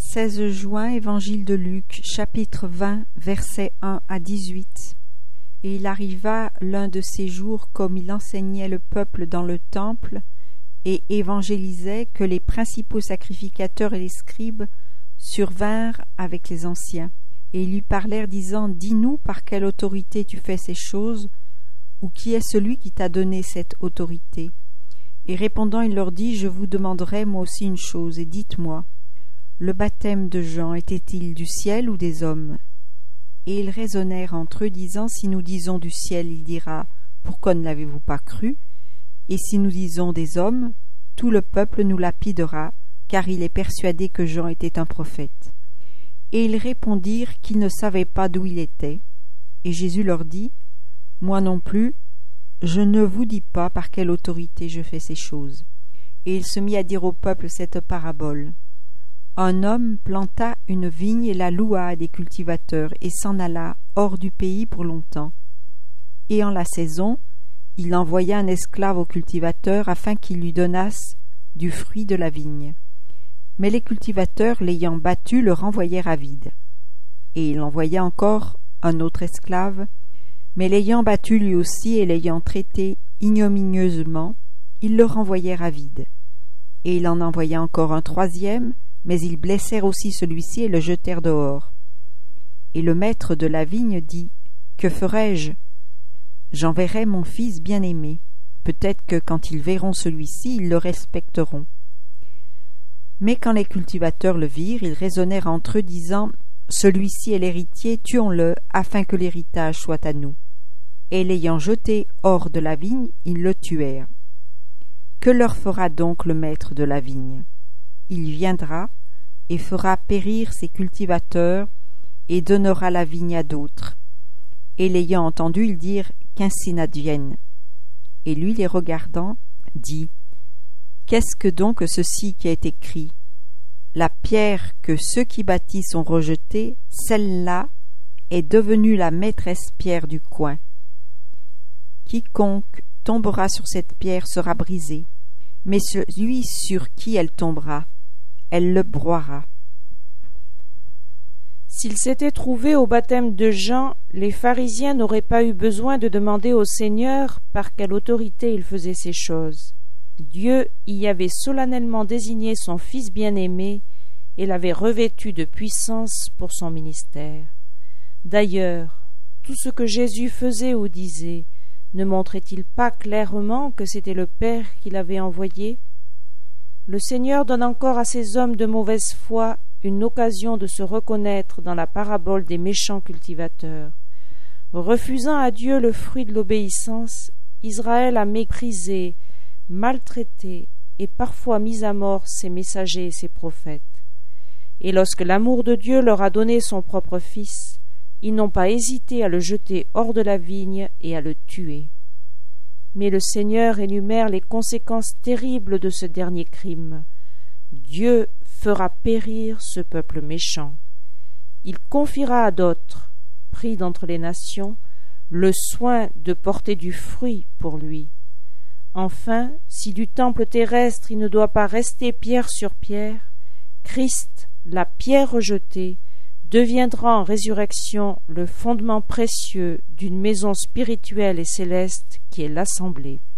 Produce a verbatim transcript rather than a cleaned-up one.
seize juin, Évangile de Luc, chapitre vingt, versets un à dix-huit. Et il arriva l'un de ces jours, comme il enseignait le peuple dans le temple et évangélisait, que les principaux sacrificateurs et les scribes survinrent avec les anciens. Et ils lui parlèrent, disant: Dis-nous par quelle autorité tu fais ces choses, ou qui est celui qui t'a donné cette autorité? Et répondant, il leur dit: Je vous demanderai moi aussi une chose, et dites-moi, le baptême de Jean était-il du ciel ou des hommes? Et ils raisonnèrent entre eux, disant: Si nous disons du ciel, il dira: Pourquoi ne l'avez-vous pas cru? Et si nous disons des hommes, tout le peuple nous lapidera, car il est persuadé que Jean était un prophète. Et ils répondirent qu'ils ne savaient pas d'où il était. Et Jésus leur dit: Moi non plus, je ne vous dis pas par quelle autorité je fais ces choses. Et il se mit à dire au peuple cette parabole. Un homme planta une vigne et la loua à des cultivateurs, et s'en alla hors du pays pour longtemps. Et en la saison, il envoya un esclave aux cultivateurs afin qu'ils lui donnassent du fruit de la vigne. Mais les cultivateurs, l'ayant battu, le renvoyèrent à vide. Et il envoya encore un autre esclave, mais l'ayant battu lui aussi et l'ayant traité ignominieusement, ils le renvoyèrent à vide. Et il en envoya encore un troisième, mais ils blessèrent aussi celui-ci et le jetèrent dehors. Et le maître de la vigne dit: Que ferai-je? J'enverrai mon fils bien-aimé. Peut-être que quand ils verront celui-ci, ils le respecteront. Mais quand les cultivateurs le virent, ils raisonnèrent entre eux, disant: Celui-ci est l'héritier, tuons-le, afin que l'héritage soit à nous. Et l'ayant jeté hors de la vigne, ils le tuèrent. Que leur fera donc le maître de la vigne? Il viendra et fera périr ses cultivateurs et donnera la vigne à d'autres. Et l'ayant entendu, ils dirent: Qu'ainsi n'advienne. Et lui, les regardant, dit: Qu'est-ce que donc ceci qui est écrit? La pierre que ceux qui bâtissent ont rejetée, celle-là est devenue la maîtresse pierre du coin. Quiconque tombera sur cette pierre sera brisé, mais celui sur qui elle tombera, elle le broiera. S'il s'était trouvé au baptême de Jean, les pharisiens n'auraient pas eu besoin de demander au Seigneur par quelle autorité il faisait ces choses. Dieu y avait solennellement désigné son Fils bien-aimé et l'avait revêtu de puissance pour son ministère. D'ailleurs, tout ce que Jésus faisait ou disait, ne montrait-il pas clairement que c'était le Père qui l'avait envoyé? Le Seigneur donne encore à ces hommes de mauvaise foi une occasion de se reconnaître dans la parabole des méchants cultivateurs. Refusant à Dieu le fruit de l'obéissance, Israël a méprisé, maltraité et parfois mis à mort ses messagers et ses prophètes. Et lorsque l'amour de Dieu leur a donné son propre Fils, ils n'ont pas hésité à le jeter hors de la vigne et à le tuer. Mais le Seigneur énumère les conséquences terribles de ce dernier crime. Dieu fera périr ce peuple méchant. Il confiera à d'autres, pris d'entre les nations, le soin de porter du fruit pour lui. Enfin, si du temple terrestre il ne doit pas rester pierre sur pierre, Christ, la pierre rejetée, deviendra en résurrection le fondement précieux d'une maison spirituelle et céleste qui est l'Assemblée.